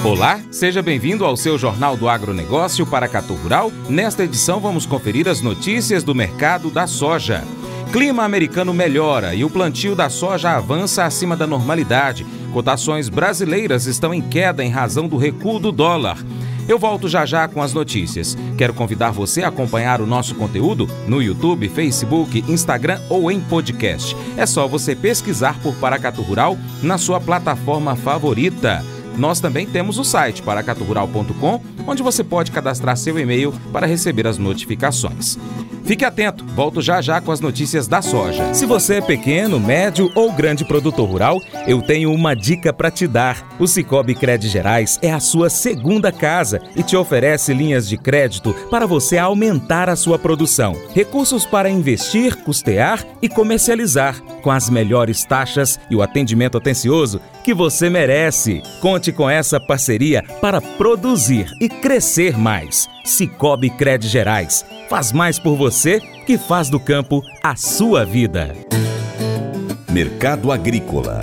Olá, seja bem-vindo ao seu Jornal do Agronegócio Paracatu Rural. Nesta edição vamos conferir as notícias do mercado da soja. Clima americano melhora e o plantio da soja avança acima da normalidade. Cotações brasileiras estão em queda em razão do recuo do dólar. Eu volto já com as notícias. Quero convidar você a acompanhar o nosso conteúdo no YouTube, Facebook, Instagram ou em podcast. É só você pesquisar por Paracatu Rural na sua plataforma favorita. Nós também temos o site paracaturural.com, onde você pode cadastrar seu e-mail para receber as notificações. Fique atento, volto já com as notícias da soja. Se você é pequeno, médio ou grande produtor rural, eu tenho uma dica para te dar. O Sicoob Cred Gerais é a sua segunda casa e te oferece linhas de crédito para você aumentar a sua produção. Recursos para investir, custear e comercializar, com as melhores taxas e o atendimento atencioso que você merece. Conte com essa parceria para produzir e crescer mais. Sicoob Cred Gerais. Faz mais por você que faz do campo a sua vida. Mercado Agrícola.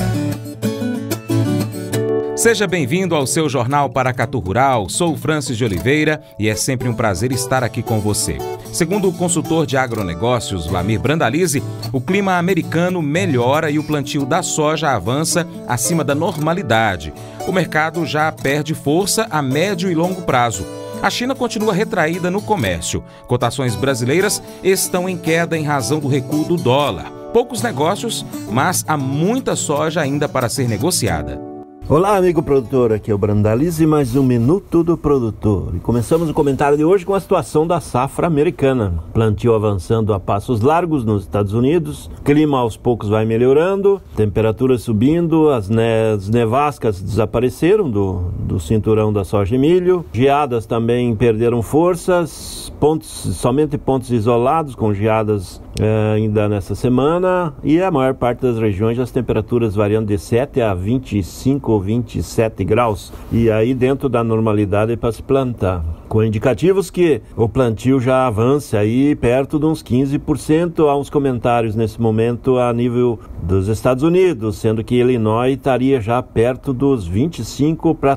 Seja bem-vindo ao seu Jornal Paracatu Rural. Sou Francis de Oliveira e é sempre um prazer estar aqui com você. Segundo o consultor de agronegócios, Vlamir Brandalize, o clima americano melhora e o plantio da soja avança acima da normalidade. O mercado já perde força a médio e longo prazo. A China continua retraída no comércio. Cotações brasileiras estão em queda em razão do recuo do dólar. Poucos negócios, mas há muita soja ainda para ser negociada. Olá, amigo produtor, aqui é o Brandalize, mais um Minuto do Produtor. E começamos o comentário de hoje com a situação da safra americana. Plantio avançando a passos largos nos Estados Unidos, clima aos poucos vai melhorando, temperatura subindo, as nevascas desapareceram do cinturão da soja e milho, geadas também perderam forças, somente pontos isolados com geadas ainda nessa semana, e a maior parte das regiões as temperaturas variando de 7 a 25 ou 27 graus, e aí dentro da normalidade para se plantar, com indicativos que o plantio já avança aí perto de uns 15%. Há uns comentários nesse momento a nível dos Estados Unidos, sendo que Illinois estaria já perto dos 25% para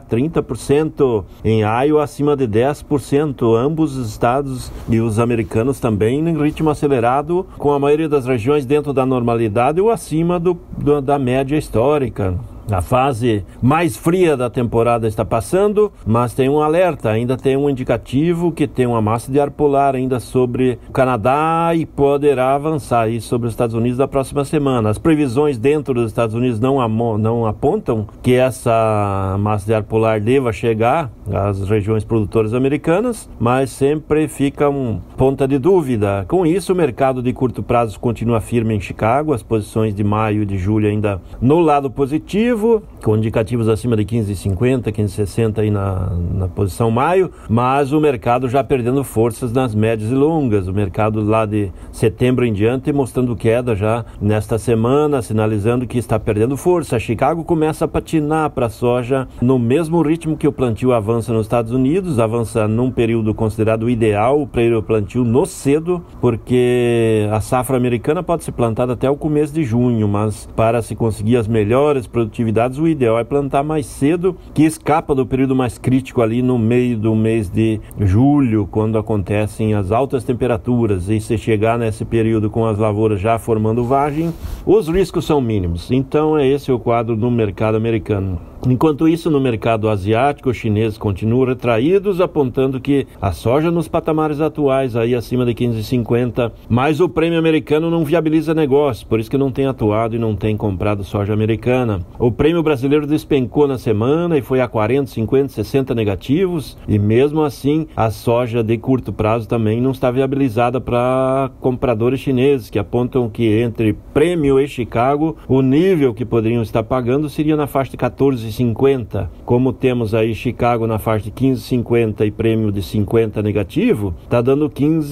30%, em Iowa acima de 10%, ambos os estados e os americanos também em ritmo acelerado, com a maioria das regiões dentro da normalidade ou acima da média histórica. A fase mais fria da temporada está passando, mas tem um alerta, ainda tem um indicativo que tem uma massa de ar polar ainda sobre o Canadá e poderá avançar aí sobre os Estados Unidos na próxima semana. As previsões dentro dos Estados Unidos não apontam que essa massa de ar polar deva chegar às regiões produtoras americanas, mas sempre fica um ponta de dúvida. Com isso, o mercado de curto prazo continua firme em Chicago, as posições de maio e de julho ainda no lado positivo, com indicativos acima de 15,50, 15,60 aí na posição maio, mas o mercado já perdendo forças nas médias e longas. O mercado lá de setembro em diante mostrando queda já nesta semana, sinalizando que está perdendo força. Chicago começa a patinar para a soja no mesmo ritmo que o plantio avança nos Estados Unidos, avança num período considerado ideal para o plantio no cedo, porque a safra americana pode ser plantada até o começo de junho, mas para se conseguir as melhores produtividades, o ideal é plantar mais cedo, que escapa do período mais crítico ali no meio do mês de julho, quando acontecem as altas temperaturas, e se chegar nesse período com as lavouras já formando vagem, os riscos são mínimos. Então é esse o quadro no mercado americano. Enquanto isso, no mercado asiático, os chineses continuam retraídos, apontando que a soja nos patamares atuais, aí acima de 15,50, mas o prêmio americano não viabiliza negócio, por isso que não tem atuado e não tem comprado soja americana. O prêmio brasileiro despencou na semana e foi a 40, 50, 60 negativos, e mesmo assim a soja de curto prazo também não está viabilizada para compradores chineses, que apontam que entre prêmio e Chicago, o nível que poderiam estar pagando seria na faixa de 14,50. Como temos aí Chicago na faixa de 15,50 e prêmio de 50 negativo, está dando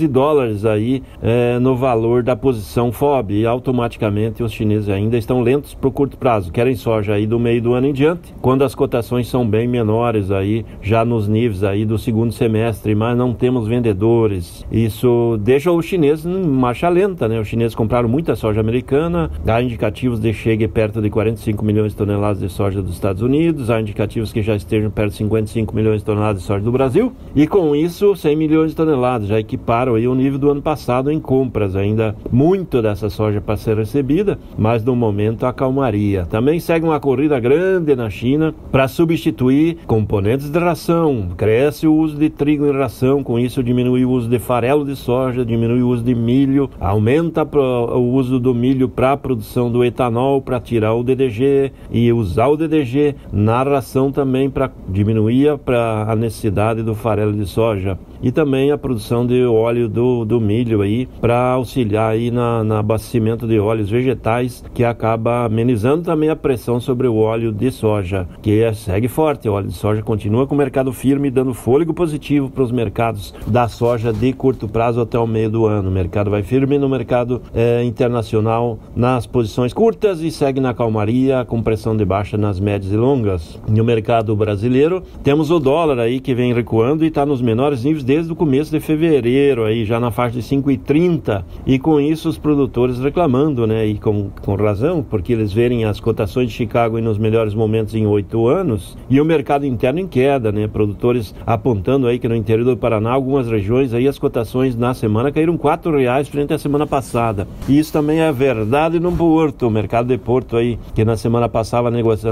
$15 aí no valor da posição FOB, e automaticamente os chineses ainda estão lentos para o curto prazo, querem soja soja aí do meio do ano em diante, quando as cotações são bem menores aí, já nos níveis aí do segundo semestre, mas não temos vendedores. Isso deixa o chinês em marcha lenta, né? Os chineses compraram muita soja americana, há indicativos de chegue perto de 45 milhões de toneladas de soja dos Estados Unidos, há indicativos que já estejam perto de 55 milhões de toneladas de soja do Brasil, e com isso 100 milhões de toneladas, já equiparam aí o nível do ano passado em compras, ainda muito dessa soja para ser recebida, mas no momento a calmaria. Também segue uma corrida grande na China para substituir componentes de ração, cresce o uso de trigo em ração, com isso diminui o uso de farelo de soja, diminui o uso de milho, aumenta o uso do milho para a produção do etanol, para tirar o DDG e usar o DDG na ração também para diminuir a necessidade do farelo de soja. E também a produção de óleo do milho aí, para auxiliar aí no abastecimento de óleos vegetais, que acaba amenizando também a pressão sobre o óleo de soja, que segue forte. O óleo de soja continua com o mercado firme, dando fôlego positivo para os mercados da soja de curto prazo até o meio do ano. O mercado vai firme no mercado internacional nas posições curtas e segue na calmaria, com pressão de baixa nas médias e longas. No mercado brasileiro, temos o dólar aí que vem recuando e está nos menores níveis desde o começo de fevereiro, aí já na faixa de 5,30, e com isso os produtores reclamando, né, e com razão, porque eles verem as cotações de Chicago nos melhores momentos em 8 anos, e o mercado interno em queda, né, produtores apontando aí que no interior do Paraná, algumas regiões aí as cotações na semana caíram R$4 frente à semana passada, e isso também é verdade no Porto, o mercado de Porto aí, que na semana passada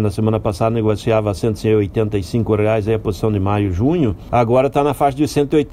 negociava R$185 aí a posição de maio e junho, agora está na faixa de R$180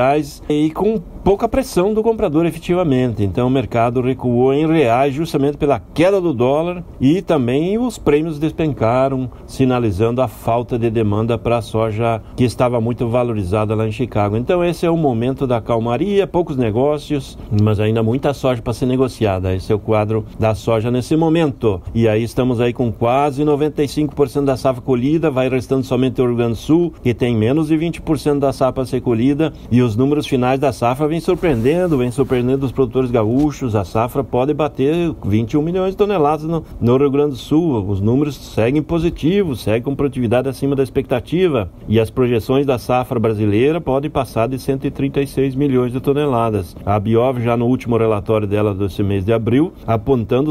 e com pouca pressão do comprador efetivamente. Então o mercado recuou em reais justamente pela queda do dólar, e também os prêmios despencaram, sinalizando a falta de demanda para a soja que estava muito valorizada lá em Chicago. Então esse é o momento da calmaria, poucos negócios, mas ainda muita soja para ser negociada. Esse é o quadro da soja nesse momento. E aí estamos aí com quase 95% da safra colhida, vai restando somente o Rio Grande do Sul, que tem menos de 20% da safra a ser colhida, e os números finais da safra vem surpreendendo os produtores gaúchos. A safra pode bater 21 milhões de toneladas no Rio Grande do Sul. Os números seguem positivos, seguem com produtividade acima da expectativa, e as projeções da safra brasileira podem passar de 136 milhões de toneladas. A Biov já no último relatório dela desse mês de abril, apontando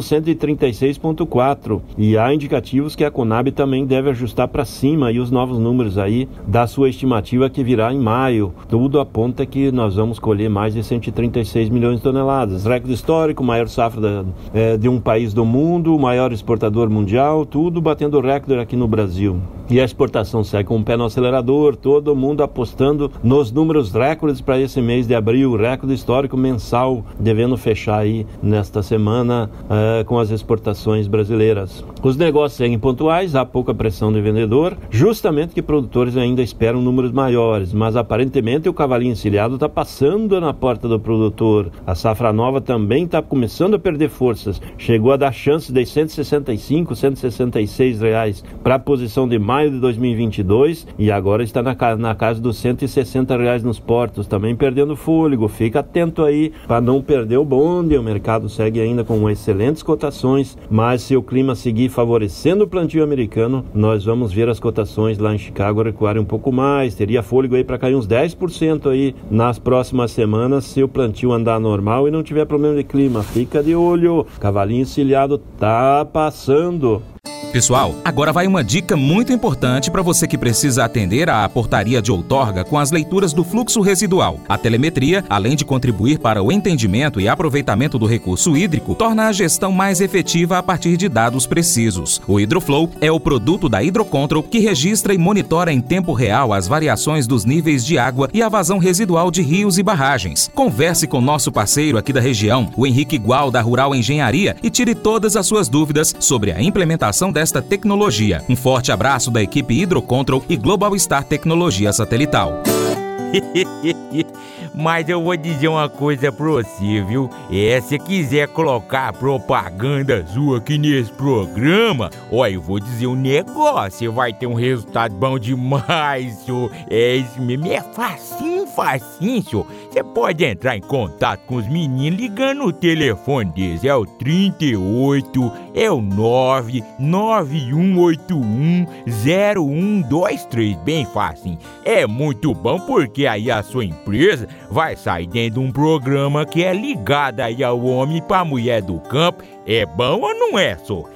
136,4, e há indicativos que a Conab também deve ajustar para cima e os novos números aí da sua estimativa que virá em maio. Tudo aponta que nós vamos colher mais de 136 milhões de toneladas. Recorde histórico, maior safra de um país do mundo, maior exportador mundial, tudo batendo recorde aqui no Brasil. E a exportação segue com o pé no acelerador, todo mundo apostando nos números recordes para esse mês de abril, recorde histórico mensal, devendo fechar aí nesta semana com as exportações brasileiras. Os negócios seguem pontuais, há pouca pressão de vendedor, justamente que produtores ainda esperam números maiores, mas aparentemente o cavalinho encilhado está passando na porta do produtor. A safra nova também está começando a perder forças, chegou a dar chances de R$165, R$166 para a posição de maio de 2022, e agora está na casa dos R$160 nos portos, também perdendo fôlego. Fica atento aí para não perder o bonde. O mercado segue ainda com excelentes cotações, mas se o clima seguir favorecendo o plantio americano, nós vamos ver as cotações lá em Chicago recuarem um pouco mais. Teria fôlego aí para cair uns 10% aí nas próximas semanas, se o plantio andar normal e não tiver problema de clima. Fica de olho, cavalinho encilhado tá passando. Pessoal, agora vai uma dica muito importante para você que precisa atender à portaria de outorga com as leituras do fluxo residual. A telemetria, além de contribuir para o entendimento e aproveitamento do recurso hídrico, torna a gestão mais efetiva a partir de dados precisos. O Hidroflow é o produto da Hidrocontrol que registra e monitora em tempo real as variações dos níveis de água e a vazão residual de rios e barragens. Converse com nosso parceiro aqui da região, o Henrique Gual, da Rural Engenharia, e tire todas as suas dúvidas sobre a implementação desta tecnologia. Um forte abraço da equipe Hidrocontrol e Global Star Tecnologia Satelital. Mas eu vou dizer uma coisa pra você, viu? Se quiser colocar propaganda sua aqui nesse programa, eu vou dizer um negócio, você vai ter um resultado bom demais, isso mesmo, é facinho facinho, senhor. Você pode entrar em contato com os meninos ligando o telefone deles. É o 38, é o 991810123, bem facinho. É muito bom porque aí a sua empresa vai sair dentro de um programa que é ligado aí ao homem pra mulher do campo. É bom ou não é, só?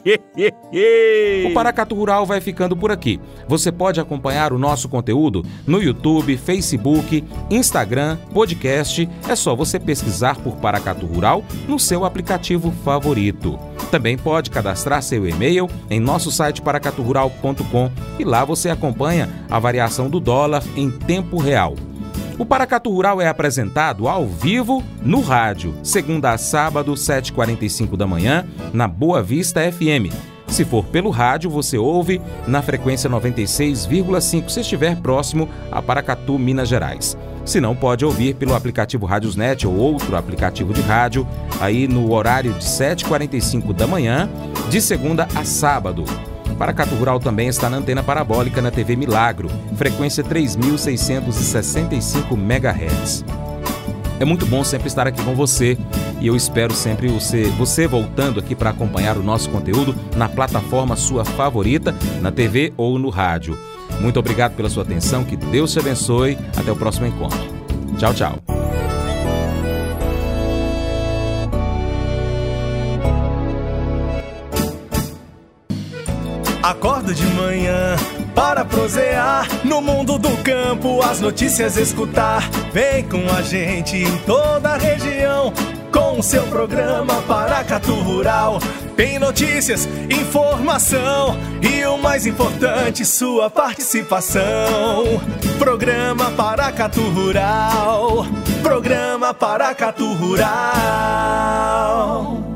O Paracatu Rural vai ficando por aqui. Você pode acompanhar o nosso conteúdo no YouTube, Facebook, Instagram, podcast. É só você pesquisar por Paracatu Rural no seu aplicativo favorito. Também pode cadastrar seu e-mail em nosso site paracaturural.com e lá você acompanha a variação do dólar em tempo real. O Paracatu Rural é apresentado ao vivo no rádio, segunda a sábado, 7h45 da manhã, na Boa Vista FM. Se for pelo rádio, você ouve na frequência 96,5, se estiver próximo a Paracatu, Minas Gerais. Se não, pode ouvir pelo aplicativo Radiosnet ou outro aplicativo de rádio, aí no horário de 7h45 da manhã, de segunda a sábado. Paracatu Rural também está na antena parabólica na TV Milagro, frequência 3.665 MHz. É muito bom sempre estar aqui com você e eu espero sempre você voltando aqui para acompanhar o nosso conteúdo na plataforma sua favorita, na TV ou no rádio. Muito obrigado pela sua atenção, que Deus te abençoe. Até o próximo encontro. Tchau, tchau. Acordo de manhã para prosear no mundo do campo, as notícias escutar. Vem com a gente em toda a região com o seu programa Paracatu Rural. Tem notícias, informação e o mais importante, sua participação. Programa Paracatu Rural. Programa Paracatu Rural.